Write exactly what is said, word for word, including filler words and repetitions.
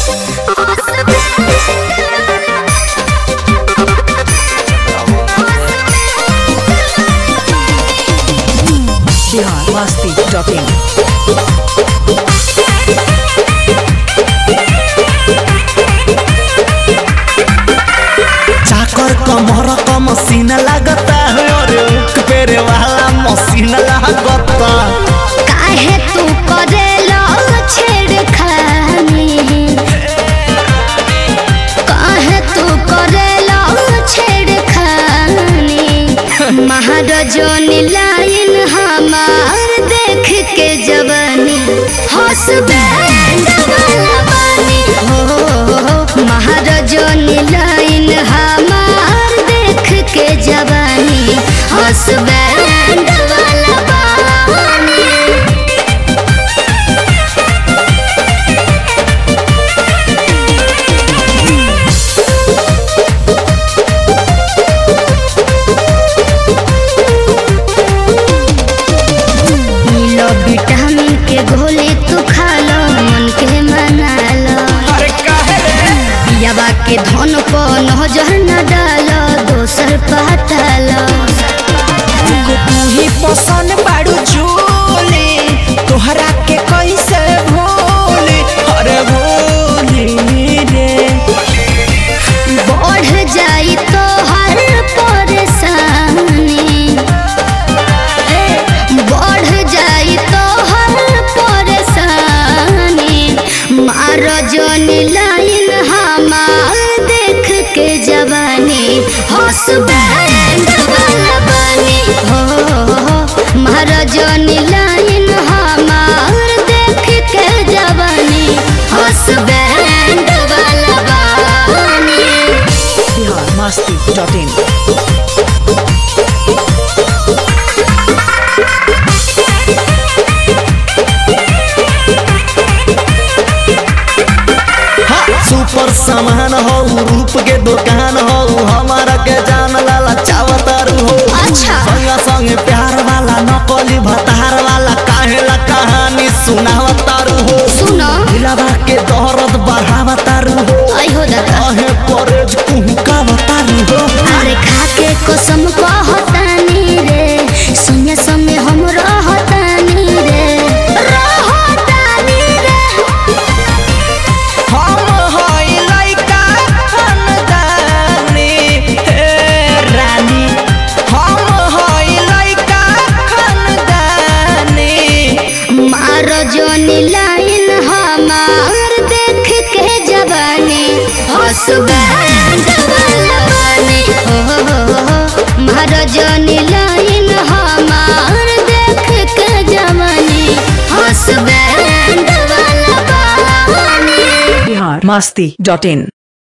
Bihar Masti dot इन। चाकर कमर का मसीना लगता है और पेरे वाला मसीना लगता। काहे तू करेला छेड़खानी, काहे तू करेला छेड़खानी। महाराजनी लाइन हमार देख के जवानी हसबैंड वाला बानी हो। महाराजनी लाइन हमार देख के जवानी हसबैंड वाला बानी। विटामिन के घोले तू खा लो, मन के मना लो। अरे काहे रे पियावा के धन को नजर न डालो, दोसर पता लो। को तू ही पसंद बाड़ू झूले, तोहरा के कैसे भूले। अरे भूले रे बढ़ जाई तो हर परेशानी, बढ़ जाई तो हर परेशानी। मारो जोनी लाइन हमार देख के जवानी हसबैंड वाला बानी हो। मारो जोनी लाइन हमार देख के जवानी हसबैंड वाला बानी। Bihar Masti dot in. Super सामान हो, रूप के दुकान हो, हमारा के जान लाला चावतारू हो। अच्छा संग संग प्यार वाला नकली भतार वाला काहेला कहानी सुनावतारू हो। सुनो दिलवा के दर्द बढ़ावतारू हो। आई हो दादा काहे परेज कुहकावतारू हो। अरे खाके कसम कहतानी रे, संगे संगे हम रहतानी रे, रहतानी रे। हम हई लइका खानदानी हे रानी, हम हई लइका खानदानी। मारो जोनी लाइन हमार देख के जवानी हसबैंड वाला बानी हो। मारो जोनी लाइन हमार देख के जवानी हसबैंड वाला बानी। बिहार मस्ती डॉट इन।